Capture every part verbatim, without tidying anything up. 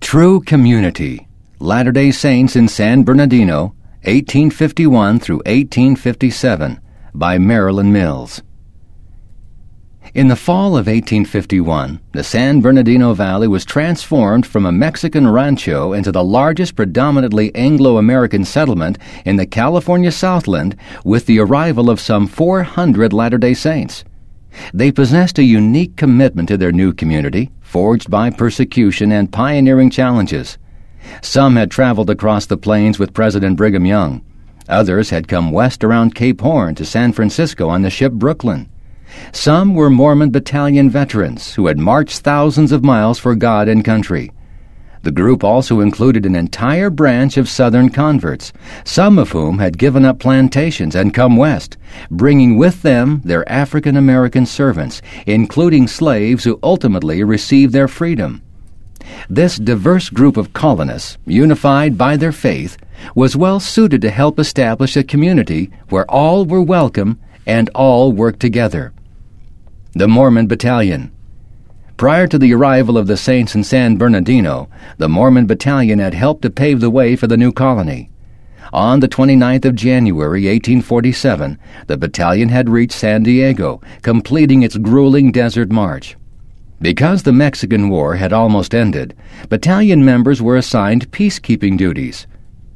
True Community, Latter-day Saints in San Bernardino, eighteen fifty-one through eighteen fifty-seven, by Marilyn Mills. In the fall of eighteen fifty-one, the San Bernardino Valley was transformed from a Mexican rancho into the largest predominantly Anglo-American settlement in the California Southland with the arrival of some four hundred Latter-day Saints. They possessed a unique commitment to their new community, forged by persecution and pioneering challenges. Some had traveled across the plains with President Brigham Young. Others had come west around Cape Horn to San Francisco on the ship Brooklyn. Some were Mormon Battalion veterans who had marched thousands of miles for God and country. The group also included an entire branch of Southern converts, some of whom had given up plantations and come west, bringing with them their African-American servants, including slaves who ultimately received their freedom. This diverse group of colonists, unified by their faith, was well suited to help establish a community where all were welcome and all worked together. The Mormon Battalion. Prior to the arrival of the Saints in San Bernardino, the Mormon Battalion had helped to pave the way for the new colony. On the twenty-ninth of January, eighteen forty-seven, the battalion had reached San Diego, completing its grueling desert march. Because the Mexican War had almost ended, battalion members were assigned peacekeeping duties.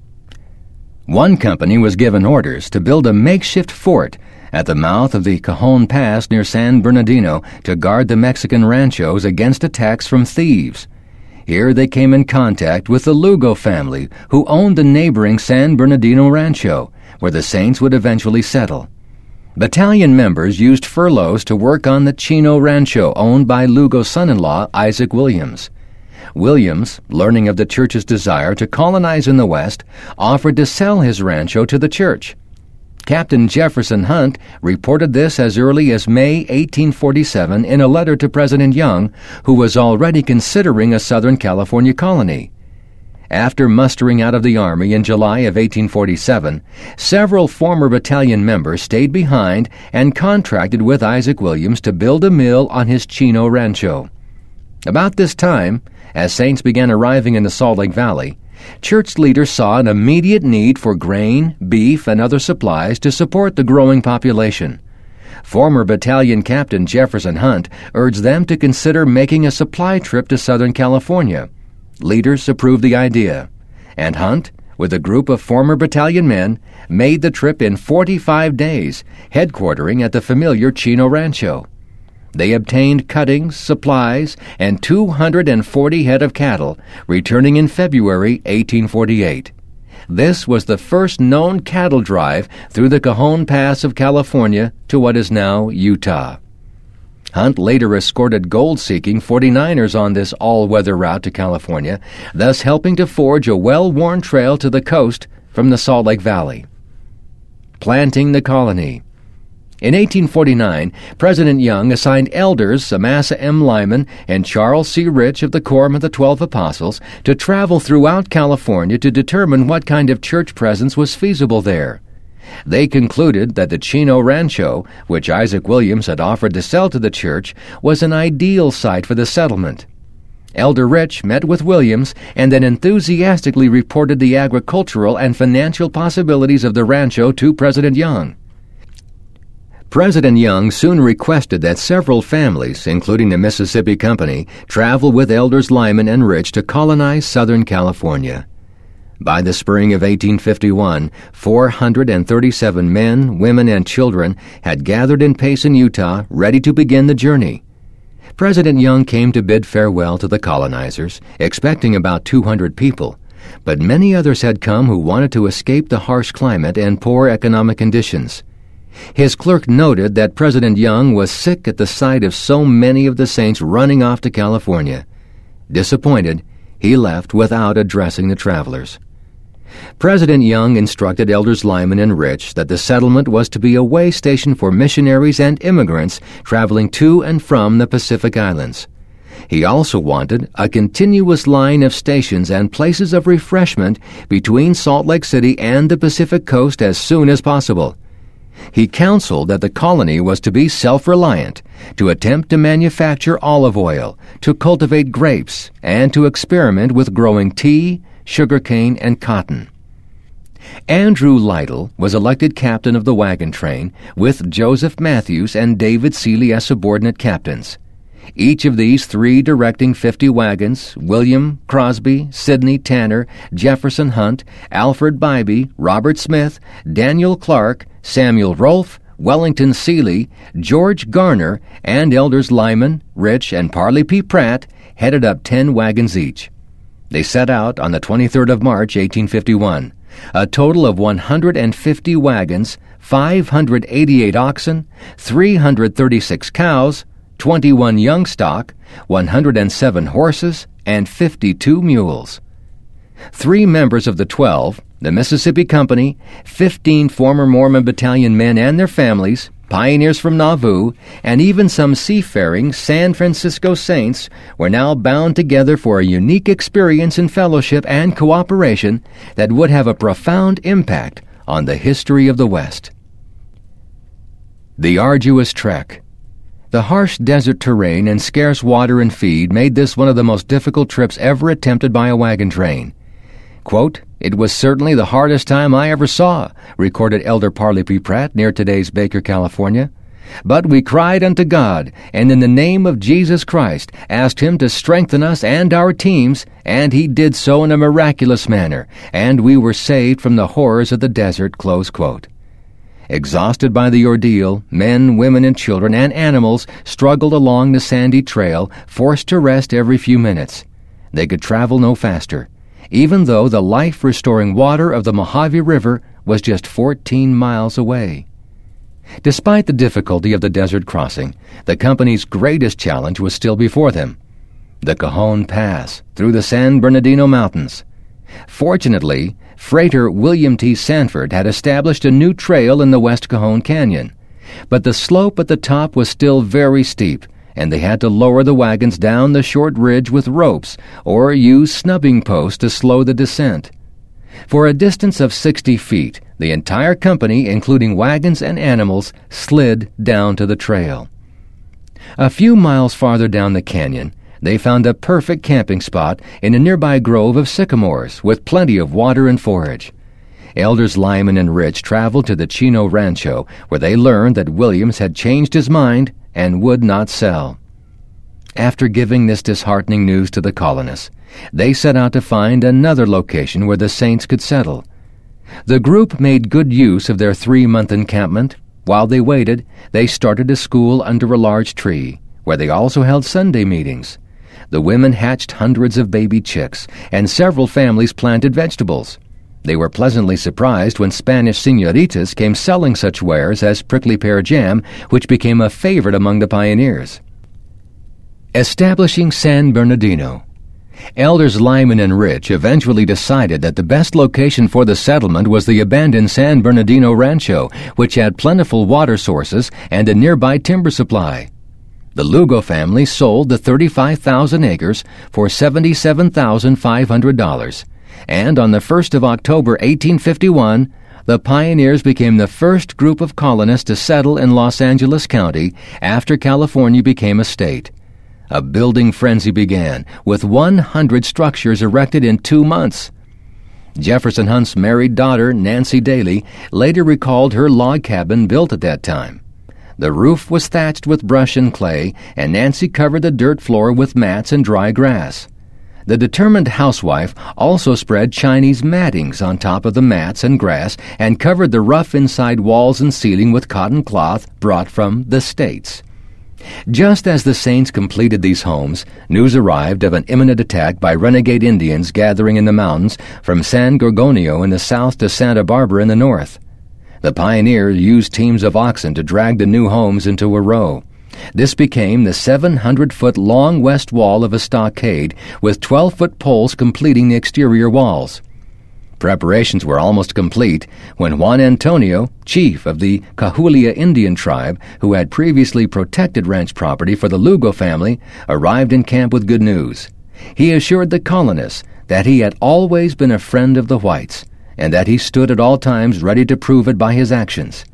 One company was given orders to build a makeshift fort at the mouth of the Cajon Pass near San Bernardino to guard the Mexican ranchos against attacks from thieves. Here they came in contact with the Lugo family, who owned the neighboring San Bernardino rancho, where the Saints would eventually settle. Battalion members used furloughs to work on the Chino Rancho owned by Lugo's son-in-law, Isaac Williams. Williams, learning of the church's desire to colonize in the West, offered to sell his rancho to the church. Captain Jefferson Hunt reported this as early as May eighteen forty-seven in a letter to President Young, who was already considering a Southern California colony. After mustering out of the Army in July of eighteen forty-seven, several former battalion members stayed behind and contracted with Isaac Williams to build a mill on his Chino Rancho. About this time, as Saints began arriving in the Salt Lake Valley, church leaders saw an immediate need for grain, beef, and other supplies to support the growing population. Former battalion captain Jefferson Hunt urged them to consider making a supply trip to Southern California. Leaders approved the idea, and Hunt, with a group of former battalion men, made the trip in forty-five days, headquartering at the familiar Chino Rancho. They obtained cuttings, supplies, and two hundred forty head of cattle, returning in February eighteen forty-eight. This was the first known cattle drive through the Cajon Pass of California to what is now Utah. Hunt later escorted gold-seeking forty-niners on this all-weather route to California, thus helping to forge a well-worn trail to the coast from the Salt Lake Valley. Planting the colony. In eighteen forty-nine, President Young assigned elders Amasa M. Lyman and Charles C. Rich of the Quorum of the Twelve Apostles to travel throughout California to determine what kind of church presence was feasible there. They concluded that the Chino Rancho, which Isaac Williams had offered to sell to the church, was an ideal site for the settlement. Elder Rich met with Williams and then enthusiastically reported the agricultural and financial possibilities of the rancho to President Young. President Young soon requested that several families, including the Mississippi Company, travel with Elders Lyman and Rich to colonize Southern California. By the spring of eighteen fifty-one, four hundred thirty-seven men, women, and children had gathered in Payson, Utah, ready to begin the journey. President Young came to bid farewell to the colonizers, expecting about two hundred people, but many others had come who wanted to escape the harsh climate and poor economic conditions. His clerk noted that President Young was sick at the sight of so many of the Saints running off to California. Disappointed, he left without addressing the travelers. President Young instructed Elders Lyman and Rich that the settlement was to be a way station for missionaries and immigrants traveling to and from the Pacific Islands. He also wanted a continuous line of stations and places of refreshment between Salt Lake City and the Pacific Coast as soon as possible. he counseled that the colony was to be self-reliant, to attempt to manufacture olive oil, to cultivate grapes, and to experiment with growing tea, sugarcane, and cotton. Andrew Lytle was elected captain of the wagon train, with Joseph Matthews and David Seeley as subordinate captains. Each of these three directing fifty wagons, William Crosby, Sidney Tanner, Jefferson Hunt, Alfred Bybee, Robert Smith, Daniel Clark, Samuel Rolfe, Wellington Seeley, George Garner, and elders Lyman, Rich, and Parley P. Pratt headed up ten wagons each. They set out on the twenty-third of March, eighteen fifty-one. A total of one hundred fifty wagons, five hundred eighty-eight oxen, three hundred thirty-six cows, twenty-one young stock, one hundred seven horses, and fifty-two mules. Three members of the Twelve, the Mississippi Company, fifteen former Mormon Battalion men and their families, pioneers from Nauvoo, and even some seafaring San Francisco Saints were now bound together for a unique experience in fellowship and cooperation that would have a profound impact on the history of the West. The arduous trek. The harsh desert terrain and scarce water and feed made this one of the most difficult trips ever attempted by a wagon train. Quote, "It was certainly the hardest time I ever saw," recorded Elder Parley P. Pratt near today's Baker, California. "But we cried unto God, and in the name of Jesus Christ asked Him to strengthen us and our teams, and He did so in a miraculous manner, and we were saved from the horrors of the desert." Close quote. Exhausted by the ordeal, men, women, and children and animals struggled along the sandy trail, forced to rest every few minutes. They could travel no faster, even though the life-restoring water of the Mojave River was just fourteen miles away. Despite the difficulty of the desert crossing, the company's greatest challenge was still before them: the Cajon Pass through the San Bernardino Mountains. Fortunately, freighter William T. Sanford had established a new trail in the West Cajon Canyon, but the slope at the top was still very steep, and they had to lower the wagons down the short ridge with ropes or use snubbing posts to slow the descent. For a distance of sixty feet, the entire company, including wagons and animals, slid down to the trail. A few miles farther down the canyon, they found a perfect camping spot in a nearby grove of sycamores with plenty of water and forage. Elders Lyman and Rich traveled to the Chino Rancho, where they learned that Williams had changed his mind and would not sell. After giving this disheartening news to the colonists, they set out to find another location where the Saints could settle. The group made good use of their three-month encampment. While they waited, they started a school under a large tree, where they also held Sunday meetings. The women hatched hundreds of baby chicks, and several families planted vegetables. They were pleasantly surprised when Spanish señoritas came selling such wares as prickly pear jam, which became a favorite among the pioneers. Establishing San Bernardino. Elders Lyman and Rich eventually decided that the best location for the settlement was the abandoned San Bernardino Rancho, which had plentiful water sources and a nearby timber supply. The Lugo family sold the thirty-five thousand acres for seventy-seven thousand five hundred dollars, and on the first of October eighteen fifty-one, the pioneers became the first group of colonists to settle in Los Angeles County after California became a state. A building frenzy began, with one hundred structures erected in two months. Jefferson Hunt's married daughter, Nancy Daly, later recalled her log cabin built at that time. The roof was thatched with brush and clay, and Nancy covered the dirt floor with mats and dry grass. The determined housewife also spread Chinese mattings on top of the mats and grass and covered the rough inside walls and ceiling with cotton cloth brought from the States. Just as the Saints completed these homes, news arrived of an imminent attack by renegade Indians gathering in the mountains from San Gorgonio in the south to Santa Barbara in the north. The pioneers used teams of oxen to drag the new homes into a row. This became the seven hundred foot long west wall of a stockade, with twelve foot poles completing the exterior walls. Preparations were almost complete when Juan Antonio, chief of the Cahuilla Indian tribe, who had previously protected ranch property for the Lugo family, arrived in camp with good news. He assured the colonists that he had always been a friend of the whites, and that he stood at all times ready to prove it by his actions.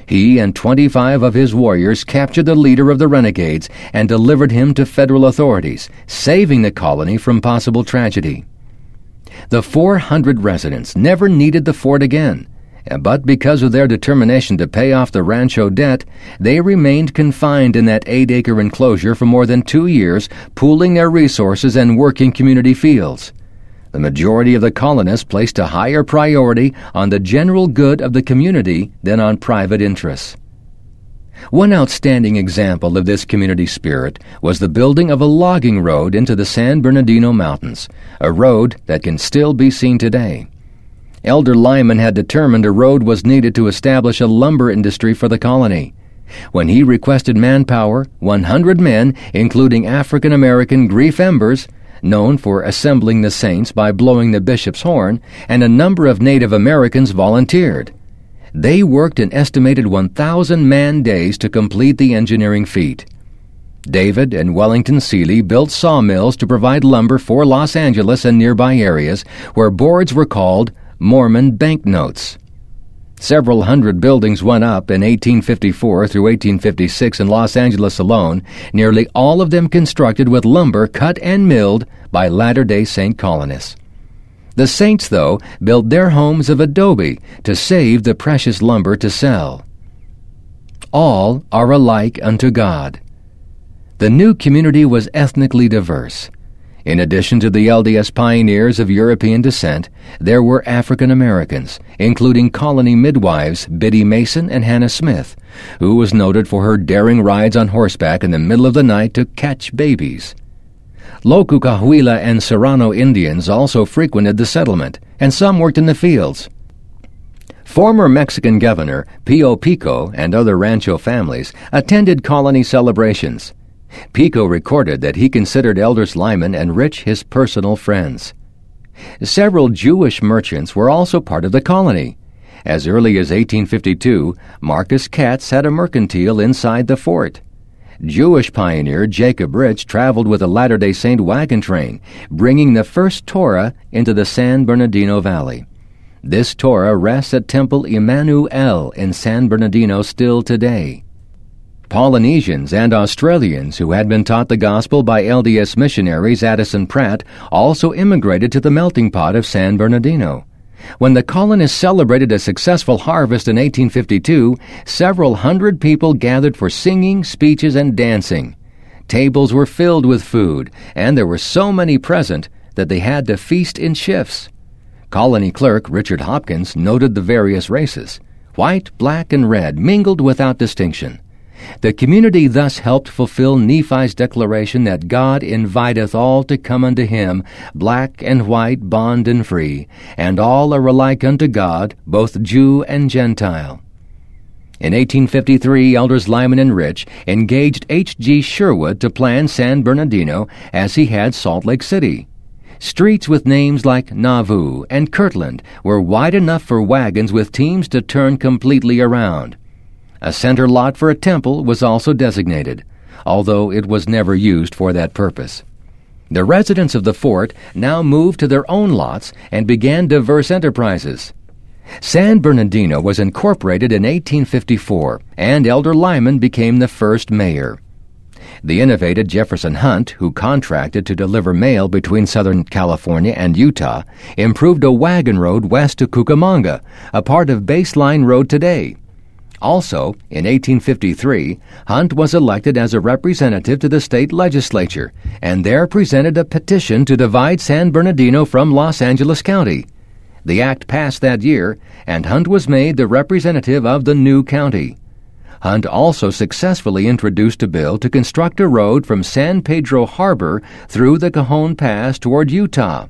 He and twenty-five of his warriors captured the leader of the renegades and delivered him to federal authorities, saving the colony from possible tragedy. The four hundred residents never needed the fort again, but because of their determination to pay off the rancho debt, they remained confined in that eight-acre enclosure for more than two years, pooling their resources and working community fields. The majority of the colonists placed a higher priority on the general good of the community than on private interests. One outstanding example of this community spirit was the building of a logging road into the San Bernardino Mountains, a road that can still be seen today. Elder Lyman had determined a road was needed to establish a lumber industry for the colony. When he requested manpower, one hundred men, including African-American Grief Embers, known for assembling the saints by blowing the bishop's horn, and a number of Native Americans volunteered. They worked an estimated one thousand man-days to complete the engineering feat. David and Wellington Seeley built sawmills to provide lumber for Los Angeles and nearby areas, where boards were called Mormon banknotes. Several hundred buildings went up in eighteen fifty-four through eighteen fifty-six in Los Angeles alone, nearly all of them constructed with lumber cut and milled by Latter-day Saint colonists. The saints, though, built their homes of adobe to save the precious lumber to sell. All are alike unto God. The new community was ethnically diverse. In addition to the L D S pioneers of European descent, there were African Americans, including colony midwives Biddy Mason and Hannah Smith, who was noted for her daring rides on horseback in the middle of the night to catch babies. Locu Cahuila and Serrano Indians also frequented the settlement, and some worked in the fields. Former Mexican Governor Pio Pico and other rancho families attended colony celebrations. Pico recorded that he considered Elders Lyman and Rich his personal friends. Several Jewish merchants were also part of the colony. As early as eighteen fifty-two, Marcus Katz had a mercantile inside the fort. Jewish pioneer Jacob Rich traveled with a Latter-day Saint wagon train, bringing the first Torah into the San Bernardino Valley. This Torah rests at Temple Emmanuel in San Bernardino still today. Polynesians and Australians who had been taught the gospel by L D S missionaries Addison Pratt also immigrated to the melting pot of San Bernardino. When the colonists celebrated a successful harvest in eighteen fifty-two, several hundred people gathered for singing, speeches, and dancing. Tables were filled with food, and there were so many present that they had to feast in shifts. Colony clerk Richard Hopkins noted the various races. White, black, and red mingled without distinction. The community thus helped fulfill Nephi's declaration that God inviteth all to come unto him, black and white, bond and free, and all are alike unto God, both Jew and Gentile. In eighteen fifty-three, Elders Lyman and Rich engaged H G Sherwood to plan San Bernardino as he had Salt Lake City. Streets with names like Nauvoo and Kirtland were wide enough for wagons with teams to turn completely around. A center lot for a temple was also designated, although it was never used for that purpose. The residents of the fort now moved to their own lots and began diverse enterprises. San Bernardino was incorporated in eighteen fifty-four, and Elder Lyman became the first mayor. The innovative Jefferson Hunt, who contracted to deliver mail between Southern California and Utah, improved a wagon road west to Cucamonga, a part of Baseline Road today. Also, in eighteen fifty-three, Hunt was elected as a representative to the state legislature, and there presented a petition to divide San Bernardino from Los Angeles County. The act passed that year, and Hunt was made the representative of the new county. Hunt also successfully introduced a bill to construct a road from San Pedro Harbor through the Cajon Pass toward Utah.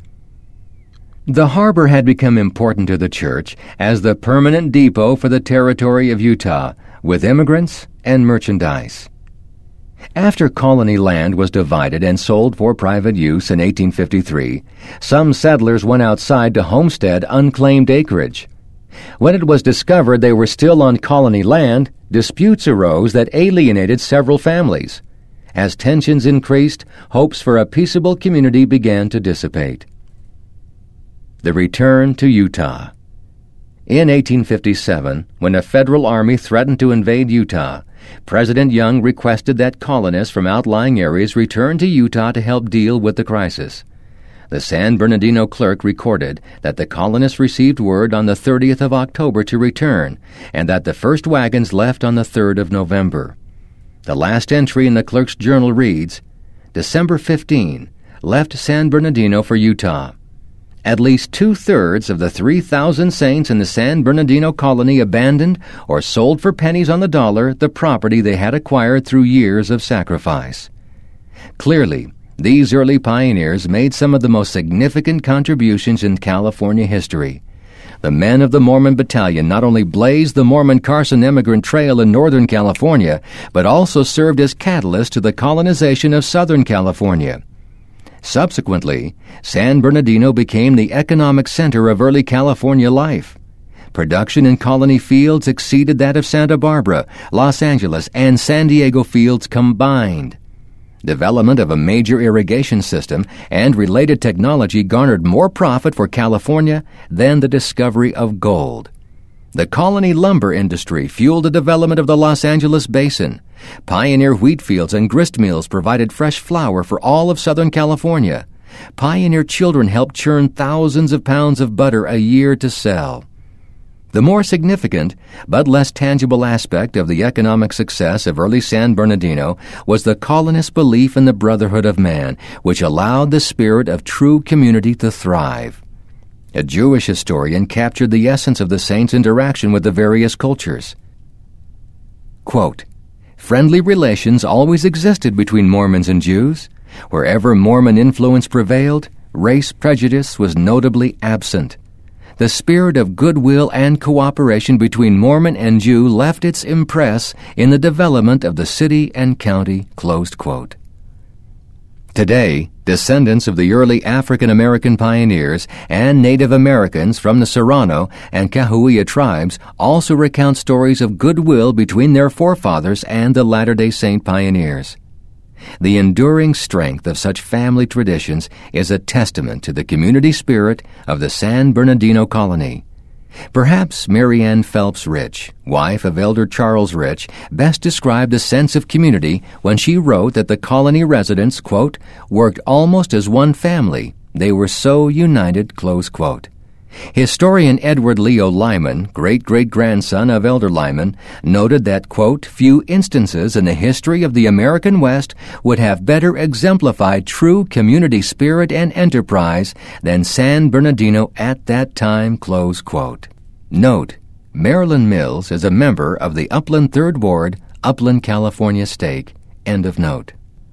The harbor had become important to the church as the permanent depot for the territory of Utah, with immigrants and merchandise. After colony land was divided and sold for private use in eighteen fifty-three, some settlers went outside to homestead unclaimed acreage. When it was discovered they were still on colony land, disputes arose that alienated several families. As tensions increased, hopes for a peaceable community began to dissipate. The return to Utah. In eighteen fifty-seven, when a federal army threatened to invade Utah, President Young requested that colonists from outlying areas return to Utah to help deal with the crisis. The San Bernardino clerk recorded that the colonists received word on the thirtieth of October to return, and that the first wagons left on the third of November. The last entry in the clerk's journal reads, December fifteenth, left San Bernardino for Utah. At least two-thirds of the three thousand saints in the San Bernardino colony abandoned or sold for pennies on the dollar the property they had acquired through years of sacrifice. Clearly, these early pioneers made some of the most significant contributions in California history. The men of the Mormon Battalion not only blazed the Mormon Carson Immigrant Trail in Northern California, but also served as catalysts to the colonization of Southern California. Subsequently, San Bernardino became the economic center of early California life. Production in colony fields exceeded that of Santa Barbara, Los Angeles, and San Diego fields combined. Development of a major irrigation system and related technology garnered more profit for California than the discovery of gold. The colony lumber industry fueled the development of the Los Angeles Basin. Pioneer wheat fields and grist mills provided fresh flour for all of Southern California. Pioneer children helped churn thousands of pounds of butter a year to sell. The more significant, but less tangible aspect of the economic success of early San Bernardino was the colonists' belief in the brotherhood of man, which allowed the spirit of true community to thrive. A Jewish historian captured the essence of the saints' interaction with the various cultures. Quote, Friendly relations always existed between Mormons and Jews. Wherever Mormon influence prevailed, race prejudice was notably absent. The spirit of goodwill and cooperation between Mormon and Jew left its impress in the development of the city and county, closed quote. Today, descendants of the early African-American pioneers and Native Americans from the Serrano and Cahuilla tribes also recount stories of goodwill between their forefathers and the Latter-day Saint pioneers. The enduring strength of such family traditions is a testament to the community spirit of the San Bernardino colony. Perhaps Mary Ann Phelps Rich, wife of Elder Charles Rich, best described the sense of community when she wrote that the colony residents, quote, worked almost as one family. They were so united, close quote. Historian Edward Leo Lyman, great-great-grandson of Elder Lyman, noted that, quote, few instances in the history of the American West would have better exemplified true community spirit and enterprise than San Bernardino at that time, close quote. Note, Marilyn Mills is a member of the Upland Third Ward, Upland, California Stake, end of note.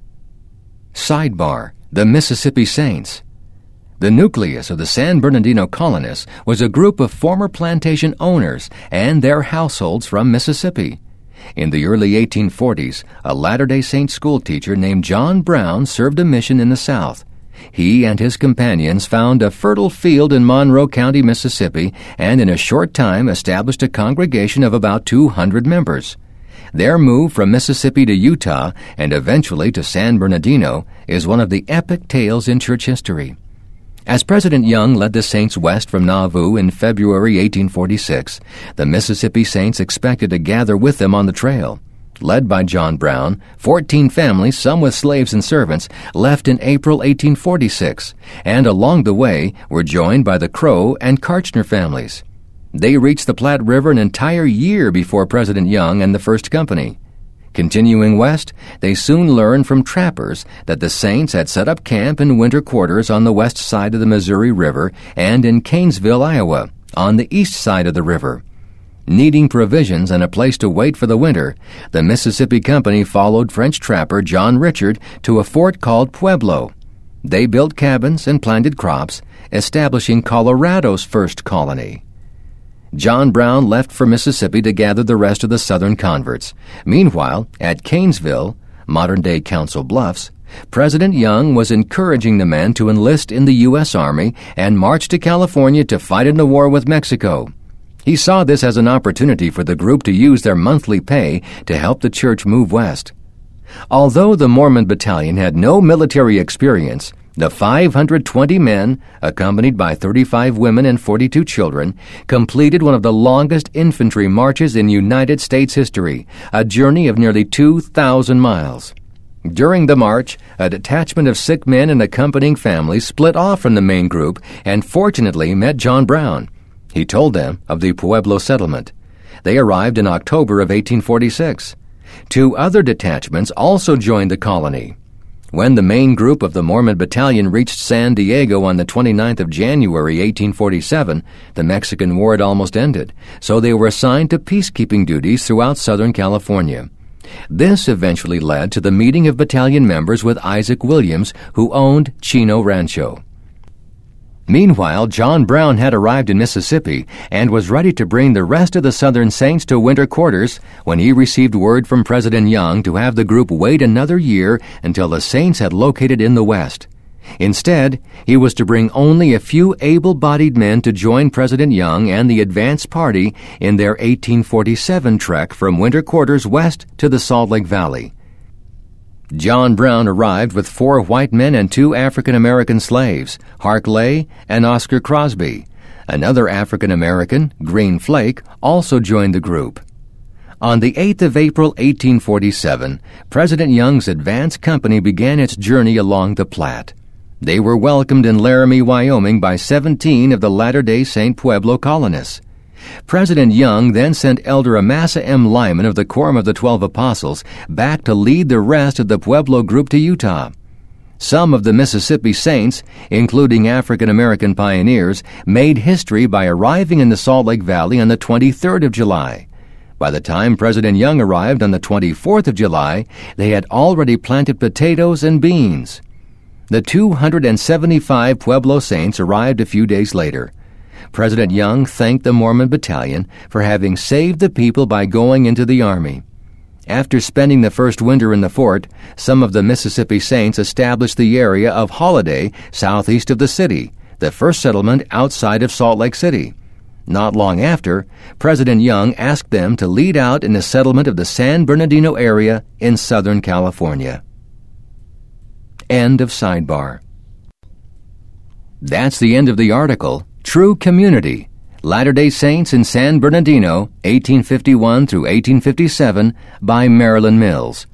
Sidebar, the Mississippi Saints. The nucleus of the San Bernardino colonists was a group of former plantation owners and their households from Mississippi. In the early eighteen forties, a Latter-day Saint schoolteacher named John Brown served a mission in the South. He and his companions found a fertile field in Monroe County, Mississippi, and in a short time established a congregation of about two hundred members. Their move from Mississippi to Utah and eventually to San Bernardino is one of the epic tales in church history. As President Young led the Saints west from Nauvoo in February eighteen forty-six, the Mississippi Saints expected to gather with them on the trail. Led by John Brown, fourteen families, some with slaves and servants, left in April eighteen forty-six, and along the way were joined by the Crow and Karchner families. They reached the Platte River an entire year before President Young and the First Company. Continuing west, they soon learned from trappers that the Saints had set up camp in winter quarters on the west side of the Missouri River and in Canesville, Iowa, on the east side of the river. Needing provisions and a place to wait for the winter, the Mississippi Company followed French trapper John Richard to a fort called Pueblo. They built cabins and planted crops, establishing Colorado's first colony. John Brown left for Mississippi to gather the rest of the Southern converts. Meanwhile, at Canesville, modern-day Council Bluffs, President Young was encouraging the men to enlist in the U S Army and march to California to fight in the war with Mexico. He saw this as an opportunity for the group to use their monthly pay to help the church move west. Although the Mormon Battalion had no military experience, The five hundred twenty men, accompanied by thirty-five women and forty-two children, completed one of the longest infantry marches in United States history, a journey of nearly two thousand miles. During the march, a detachment of sick men and accompanying families split off from the main group and fortunately met John Brown. He told them of the Pueblo settlement. They arrived in October of eighteen forty-six. Two other detachments also joined the colony. When the main group of the Mormon Battalion reached San Diego on the twenty-ninth of January, eighteen forty-seven, the Mexican War had almost ended, so they were assigned to peacekeeping duties throughout Southern California. This eventually led to the meeting of battalion members with Isaac Williams, who owned Chino Rancho. Meanwhile, John Brown had arrived in Mississippi and was ready to bring the rest of the Southern Saints to winter quarters when he received word from President Young to have the group wait another year until the Saints had located in the West. Instead, he was to bring only a few able-bodied men to join President Young and the advance party in their eighteen forty-seven trek from winter quarters west to the Salt Lake Valley. John Brown arrived with four white men and two African-American slaves, Hark Lay and Oscar Crosby. Another African-American, Green Flake, also joined the group. On the eighth of April, eighteen forty-seven, President Young's advance company began its journey along the Platte. They were welcomed in Laramie, Wyoming by seventeen of the Latter-day Saint Pueblo colonists. President Young then sent Elder Amasa M. Lyman of the Quorum of the Twelve Apostles back to lead the rest of the Pueblo group to Utah. Some of the Mississippi Saints, including African-American pioneers, made history by arriving in the Salt Lake Valley on the twenty-third of July. By the time President Young arrived on the twenty-fourth of July, they had already planted potatoes and beans. The two hundred seventy-five Pueblo Saints arrived a few days later. President Young thanked the Mormon Battalion for having saved the people by going into the Army. After spending the first winter in the fort, some of the Mississippi Saints established the area of Holiday southeast of the city, the first settlement outside of Salt Lake City. Not long after, President Young asked them to lead out in the settlement of the San Bernardino area in Southern California. End of sidebar. That's the end of the article, True Community, Latter-day Saints in San Bernardino, eighteen fifty-one through eighteen fifty-seven, by Marilyn Mills.